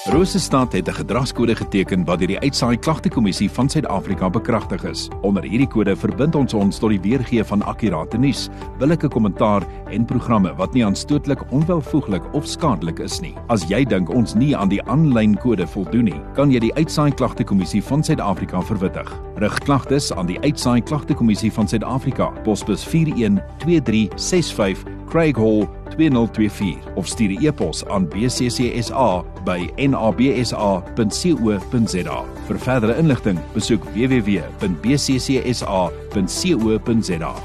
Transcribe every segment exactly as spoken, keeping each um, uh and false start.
Rosestad het 'n gedragskode geteken wat deur die Uitsaai Klagtekommissie van Suid-Afrika bekragtig is. Onder hierdie kode verbind ons ons tot die weergee van akkurate nuus, billike kommentaar en programme wat nie aanstootlik, onwelvoeglik of skadelik is nie. As jy dink ons nie aan die aanlyn kode voldoen nie, kan jy die Uitsaai Klagtekommissie van Suid-Afrika verwittig. Rig klagtes aan die Uitsaai Klagtekommissie van Suid-Afrika, posbus vier een twee drie ses vyf, Craig Hall twee nul twee vier of stuur 'n e-pos aan b c c s a by n a b s a punt co punt z a. Vir verdere inligting, besoek w w w punt b c c s a punt co punt z a.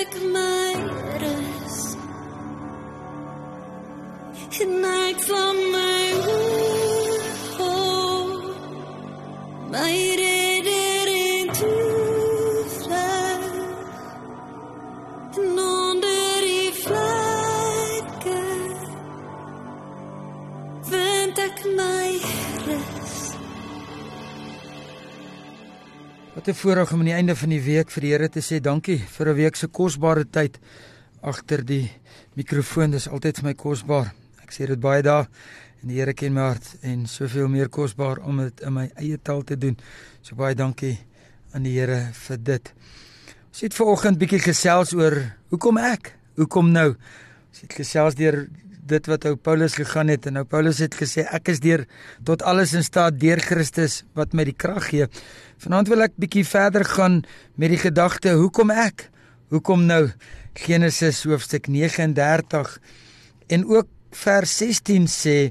ek my rus. En ek van my hoop, my redder en toevlug. En onder die vlekke vind ek my rus. Wat 'n voorreg om aan die einde van die week vir die Here te sê dankie vir 'n week se kosbare tyd agter die mikrofoon. Dis altyd vir my kosbaar. Ek sê dit baie dae en die Here ken my hart en soveel meer kosbaar om dit in my eie taal te doen. So baie dankie aan die Here vir dit. Ons het vanoggend bietjie gesels oor hoekom ek? Hoekom nou? Ons het gesels deur dit wat ou Paulus gegaan het en ou Paulus het gesê ek is deur tot alles in staat deur Christus wat my die krag gee. Vanaand wil ek bietjie verder gaan met die gedagte hoekom ek? Hoekom nou? Genesis hoofstuk nege en dertig en ook vers sestien sê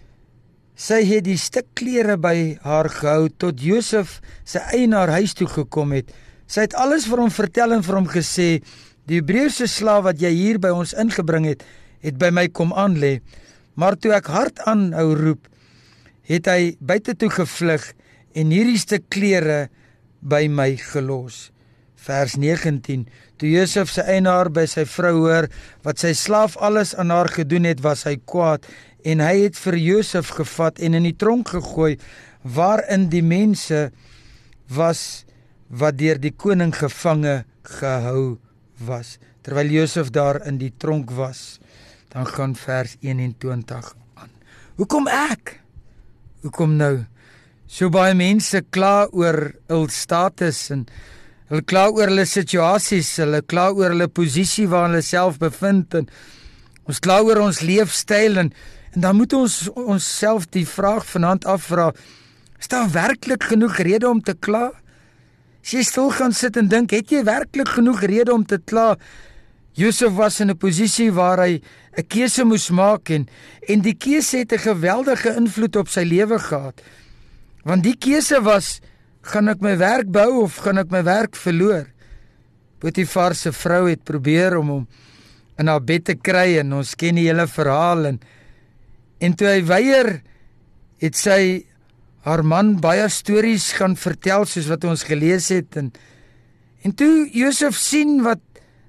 sy het die stuk klere by haar gehou tot Josef sy eienaar huis toe gekom het. Sy het alles vir hom vertel en vir hom gesê die Hebreëse slaaf wat jy hier by ons ingebring het het by my kom aanlê, maar toe ek hard aanhou roep, het hy buite toe gevlug en hierdie stuk klere by my gelos. Vers negentien, toe Josef sy eienaar by sy vrou hoor, wat sy slaaf alles aan haar gedoen het, was hy kwaad, en hy het vir Josef gevat en in die tronk gegooi, waarin die mense was, wat deur die koning gevange gehou was. Terwyl Josef daar in die tronk was, dan gaan vers eenentwintig aan. Hoekom ek? Hoekom nou? So baie mense kla oor hul status en hulle kla oor hulle situasies, hulle kla oor hulle posisie waar hulle self bevind en ons kla oor ons leefstyl en, en dan moet ons onsself die vraag vanaand afvra, is daar werklik genoeg rede om te kla? As jy stil gaan sit en dink, het jy werklik genoeg rede om te kla? Josef was in 'n posisie waar hy 'n keuse moes maak en, en die keuse het 'n geweldige invloed op sy lewe gehad. Want die keuse was, gaan ek my werk bou of gaan ek my werk verloor? Potifar se vrou het probeer om hom in haar bed te kry en ons ken die hele verhaal en, en toe hy weier, het sy haar man baie stories gaan vertel soos wat ons gelees het en, en toe Josef sien wat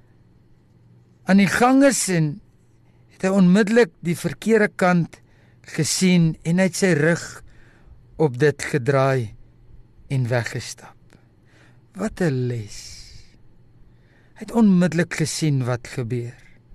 aan die gang is en het hy onmiddellik die verkeerde kant gesien en hy het sy rug op dit gedraai en weggestap. Wat 'n les. Hy het onmiddellik gesien wat gebeur.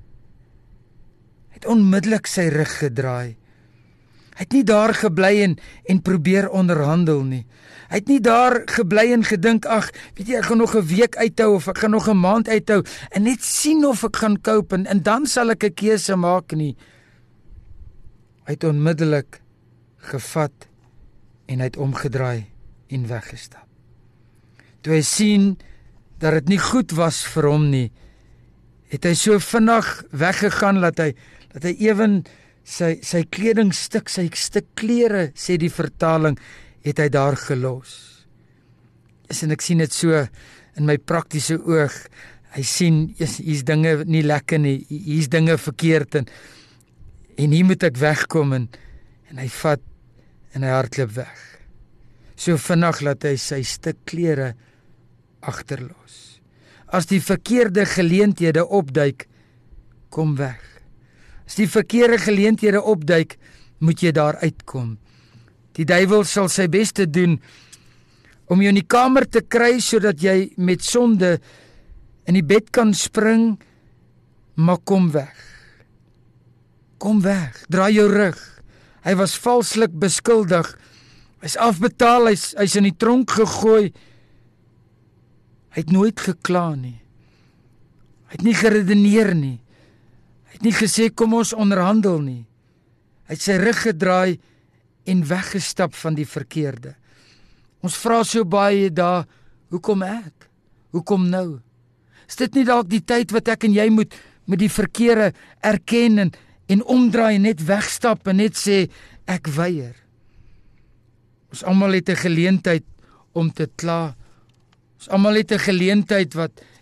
Hy het onmiddellik sy rug gedraai. Hy het nie daar gebly en, en probeer onderhandel nie. Hy het nie daar gebly en gedink, ag, weet jy, ek gaan nog 'n week uithou of ek gaan nog 'n maand uithou en net sien of ek gaan koop en, en dan sal ek 'n keuse maak nie. Hy het onmiddellik gevat en hy het omgedraai en weggestap. Toe hy sien dat dit nie goed was vir hom nie, het hy so vinnig weggegaan dat hy dat hy ewen sy sy kledingstuk, sy stuk klere, sê die vertaling, het hy daar gelos. Yes, en ek sien dit so in my praktiese oog. Hy sien yes, hier's dinge nie lekker nie, hier's dinge verkeerd en en hier moet ek wegkom en en hy vat en hy hardloop weg. So vinnig laat hy sy stuk klere agterlos. As die verkeerde geleenthede opduik, kom weg. As die verkeerde geleenthede opduik, moet jy daar uitkom. Die duiwel sal sy beste doen om jou in die kamer te kry sodat jy met sonde in die bed kan spring, maar kom weg. Kom weg, draai jou rug. Hy was valslik beskuldig. Hy's afbetaal, hy's hy's in die tronk gegooi. Hy het nooit gekla nie. Hy het nie geredeneer nie. Hy het nie gesê kom ons onderhandel nie. Hy het sy rug gedraai en weggestap van die verkeerde. Ons vra so baie daar, hoekom ek? Hoekom nou? Is dit nie dalk die tyd wat ek en jy moet met die verkeerde erken en, en omdraai en net wegstap en net sê ek weier? Ons almal het 'n geleentheid om te kla. Ons almal het 'n geleentheid wat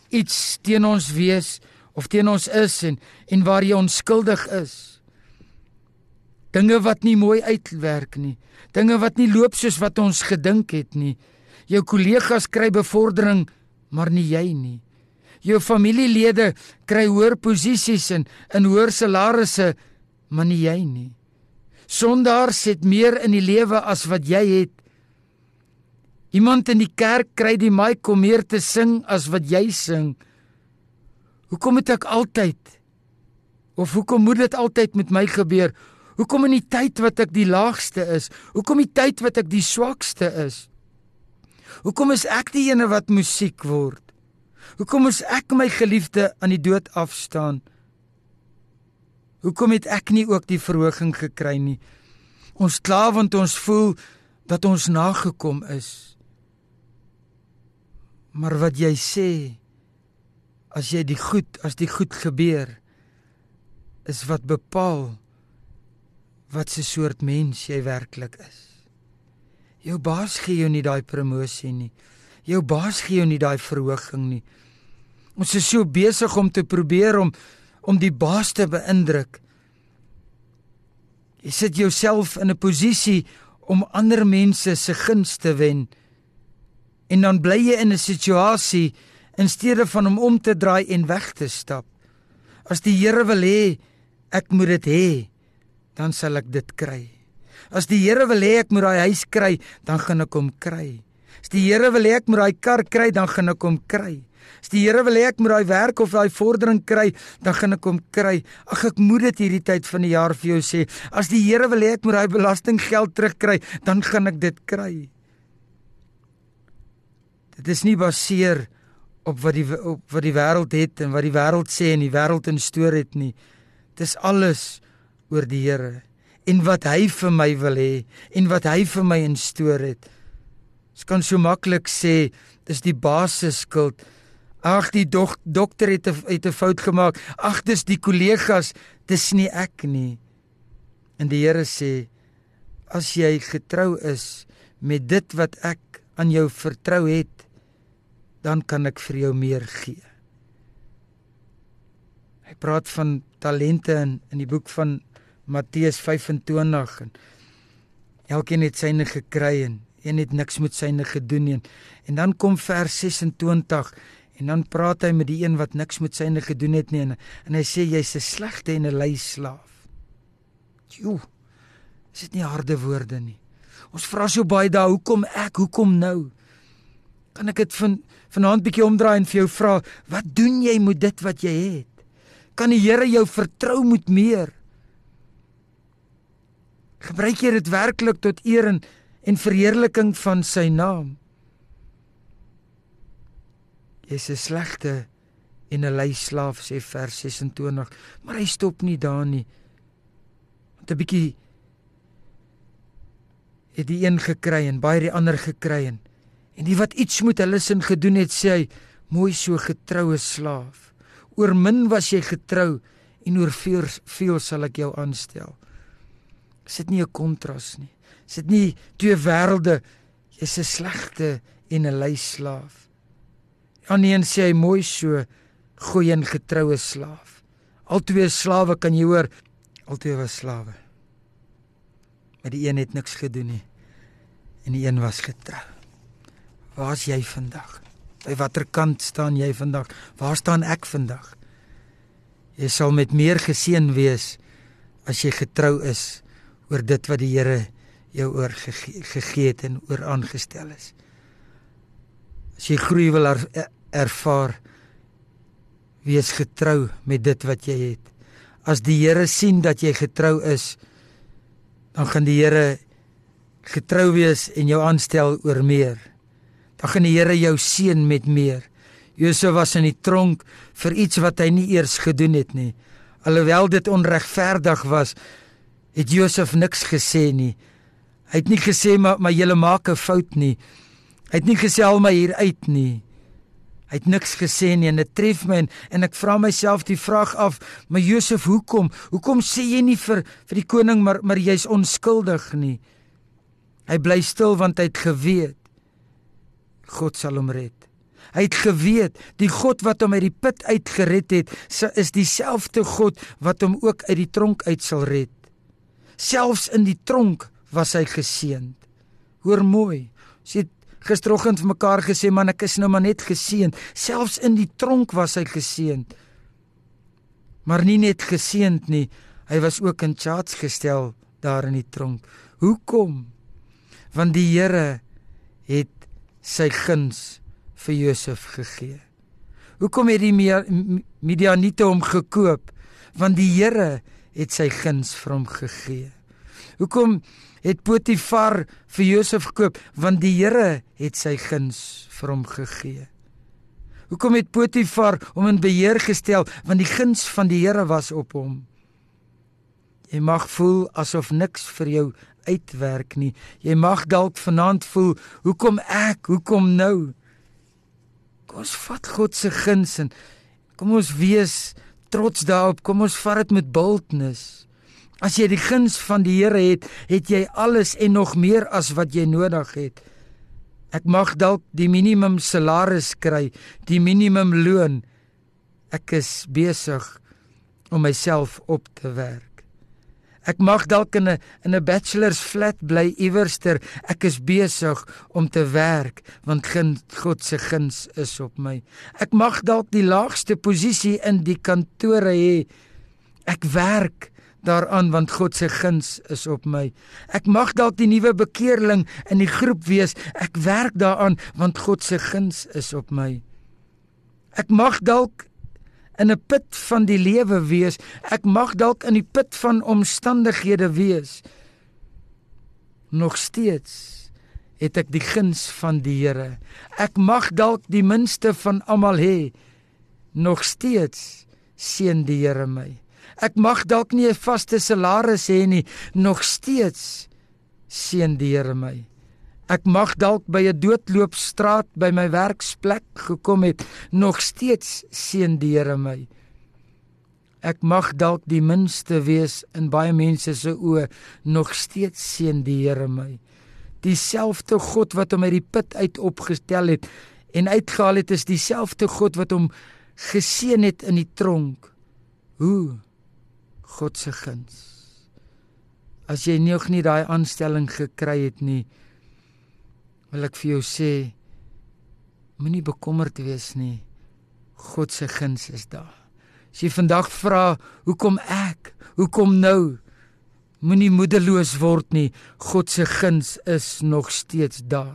iets teen ons wees of teen ons is en, en waar jy onskuldig is. Dinge wat nie mooi uitwerk nie, dinge wat nie loop soos wat ons gedink het nie. Jou kollegas kry bevordering, maar nie jy nie. Jou familielede kry hoër posisies en, en hoër salarisse, maar nie jy nie. Sondaars het meer in die lewe as wat jy het. Iemand in die kerk kry die mic om meer te sing as wat jy sing. Hoekom moet ek altyd, of hoekom moet dit altyd met my gebeur? Hoekom in die tyd wat ek die laagste is? Hoekom die tyd wat ek die swakste is? Hoekom is ek die ene wat musiek word? Hoekom is ek my geliefde aan die dood afstaan? Hoekom het ek nie ook die verhoging gekry nie? Ons kla want ons voel dat ons nagekom is. Maar wat jy sê, as jy die goed, as die goed gebeur, is wat bepaal wat se soort mens jy werklik is. Jou baas gee jou nie daai promosie nie. Jou baas gee jou nie daai verhoging nie. Ons is so besig om te probeer om om die baas te beïndruk. Jy sit jouself in 'n posisie om ander mense se guns te wen. En dan bly jy in 'n situasie in steede van om om te draai en weg te stap. As die Here wil hê ek moet dit hê, dan sal ek dit kry. As die Here wil hê ek moet daai huis kry, dan gaan ek hom kry. As die Here wil hê ek moet daai kar kry, dan gaan ek hom kry. As die Here wil hê ek moet daai werk of daai vordering kry, dan gaan ek hom kry. Ag, ek moet dit hierdie tyd van die jaar vir jou sê. As die Here wil hê ek moet daai belastinggeld terugkry, dan gaan ek dit kry. Dit is nie baseer op wat die op wat die wêreld het en wat die wêreld sê en die wêreld in stoor het nie. Dit is alles oor die Here en wat hy vir my wil hê en wat hy vir my in stoor het. Ons kan so maklik sê dis die baas se skuld. Ag, die dok, dokter het 'n het 'n fout gemaak. Ag, dis die kollegas, dis nie ek nie. En die Here sê, as jy getrou is met dit wat ek aan jou vertrou het, dan kan ek vir jou meer gee. Hy praat van talente in, in die boek van Matteus vyf en twintig en elkeen het syne gekry en een het niks met syne gedoen nie. En dan kom vers ses en twintig en dan praat hy met die een wat niks met syne gedoen het nie en, en hy sê jy's 'n slegte en 'n lui slaaf. Joe, is dit nie harde woorde nie? Ons vra so baie daar, hoekom ek, hoekom nou? Kan ek dit van vanaand bietjie omdraai en vir jou vra, wat doen jy met dit wat jy het? Kan die Here jou vertrou met meer? Gebruik jy dit werklik tot eer en, en verheerliking van sy naam? Jy's 'n slegte en 'n lui slaaf, sê vers ses en twintig, maar hy stop nie daar nie. Want 'n bietjie het die een gekry en baie die ander gekry en, en die wat iets met hulle sin gedoen het, sê hy, mooi so getroue slaaf. Oor min was jy getrou en oor veel, veel sal ek jou aanstel. Is dit nie 'n kontras nie? Is dit nie twee wêrelde? Jy's 'n slegte en 'n lui slaaf. Aan die een sê hy, mooi so, goeie en getroue slaaf. Al twee slawe kan jy hoor, al twee was slawe. Maar die een het niks gedoen nie, en die een was getrou. Waar is jy vandag? By watter kant staan jy vandag? Waar staan ek vandag? Jy sal met meer geseën wees, as jy getrou is, oor dit wat die Here jou oorgegee gegee het en oor aangestel is. As jy groei wil er, ervaar, wees getrou met dit wat jy het. As die Here sien dat jy getrou is, dan gaan die Here getrou wees en jou aanstel oor meer. Dan gaan die Here jou seën met meer. Josef was in die tronk vir iets wat hy nie eers gedoen het nie. Alhoewel dit onregverdig was, het Josef niks gesê nie. Hy het nie gesê, maar, maar julle maak 'n fout nie. Hy het nie gesê, al my hier uit nie. Hy het niks gesê nie en dit tref my en, en ek vra myself die vraag af, maar Josef, hoekom? Hoekom sê jy nie vir, vir die koning, maar, maar jy's onskuldig nie? Hy bly stil want hy het geweet, God sal hom red. Hy het geweet, die God wat hom uit die put uitgered het, is dieselfde God wat hom ook uit die tronk uit sal red. Selfs in die tronk was hy geseënd. Hoor mooi, sy het gisteroggend vir mekaar gesê, man, ek is nou maar net geseënd. Selfs in die tronk was hy geseënd. Maar nie net geseënd nie, hy was ook in charge gestel daar in die tronk. Hoekom? Want die Here het sy guns vir Josef gegee. Hoekom het die Midianiete hom gekoop? Want die Here het sy guns vir hom gegee. Hoekom het Potifar vir Josef gekoop? Want die Here het sy guns vir hom gegee. Hoekom het Potifar hom in beheer gestel? Want die guns van die Here was op hom. Jy mag voel asof niks vir jou uitwerk nie. Jy mag dalk vanaand voel, hoekom ek, hoekom nou? Kom ons vat God se guns en kom ons wees trots daarop, kom ons vat dit met boldness. As jy die guns van die Here het, het jy alles en nog meer as wat jy nodig het. Ek mag dalk die minimum salaris kry, die minimum loon. Ek is besig om myself op te werk. Ek mag dalk in 'n in 'n bachelor's flat bly iewerster. Ek is besig om te werk, want God se guns is op my. Ek mag dalk die laagste posisie in die kantore hê. Ek werk daaraan, want God se guns is op my. Ek mag dalk die nuwe bekeerling in die groep wees. Ek werk daaraan, want God se guns is op my. Ek mag dalk in 'n put van die lewe wees. Ek mag dalk in die put van omstandighede wees. Nog steeds het ek die guns van die Here. Ek mag dalk die minste van almal hê. Nog steeds seën die Here my. Ek mag dalk nie 'n vaste salaris hê nie. Nog steeds seën die Here my. Ek mag dalk by 'n doodloopstraat by my werksplek gekom het, nog steeds seën die Here my. Ek mag dalk die minste wees in baie mense se oë, nog steeds seën die Here my. Dieselfde God wat hom uit die put uit opgestel het en uitgehaal het, is dieselfde God wat hom geseën het in die tronk. Hoe? God se guns. As jy nog nie daai aanstelling gekry het nie, wil ek vir jou sê, moenie bekommerd wees nie. God se guns is daar. As jy vandag vra, hoekom ek? Hoekom nou? Moenie moedeloos word nie. God se guns is nog steeds daar.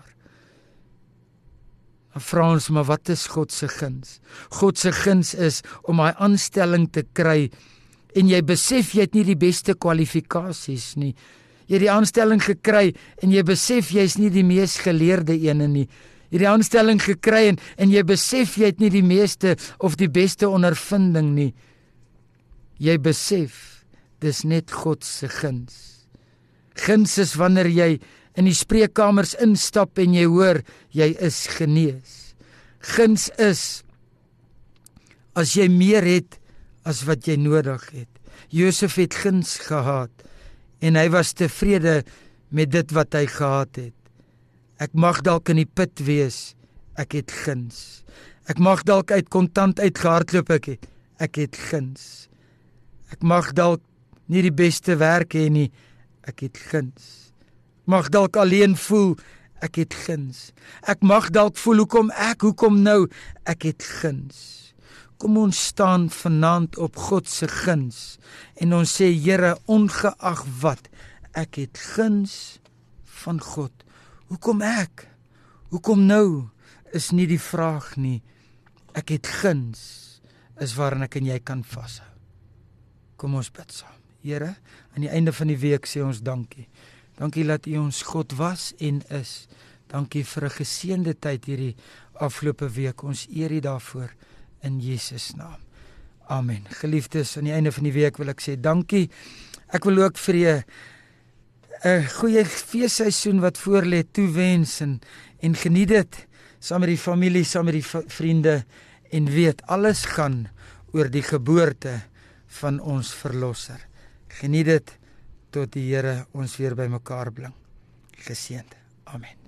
Dan vra ons, maar wat is God se guns? God se guns is om hy aanstelling te kry en jy besef jy het nie die beste kwalifikasies nie. Jy het die aanstelling gekry en jy besef jy is nie die mees geleerde ene nie. Jy het die aanstelling gekry en, en jy besef jy het nie die meeste of die beste ondervinding nie. Jy besef, dis net God se guns. Guns is wanneer jy in die spreekkamers instap en jy hoor, jy is genees. Guns is as jy meer het as wat jy nodig het. Josef het guns gehad en hy was tevrede met dit wat hy gehad het. Ek mag dalk in die put wees, ek het guns. Ek mag dalk uit kontant uitgehardloop, ek het, ek het guns. Ek mag dalk nie die beste werk hê nie, ek het guns. Ek mag dalk alleen voel, ek het guns. Ek mag dalk voel, hoekom ek, hoekom nou, ek het guns. Kom ons staan vanaand op God se guns en ons sê, Here, ongeag wat, ek het guns van God. Hoekom ek? Hoekom nou? Is nie die vraag nie. Ek het guns, is waarin ek en jy kan vashou. Kom ons bid saam. Here, aan die einde van die week sê ons dankie. Dankie dat U ons God was en is. Dankie vir 'n geseënde tyd hierdie afgelope week. Ons eer U daarvoor in Jesus naam. Amen. Geliefdes, aan die einde van die week wil ek sê dankie. Ek wil ook vir julle 'n goeie feesseisoen wat voorlê toewens en en geniet dit saam met die familie, saam met die vriende en weet alles gaan oor die geboorte van ons verlosser. Geniet dit tot die Here ons weer bymekaar bring. Geseënd. Amen.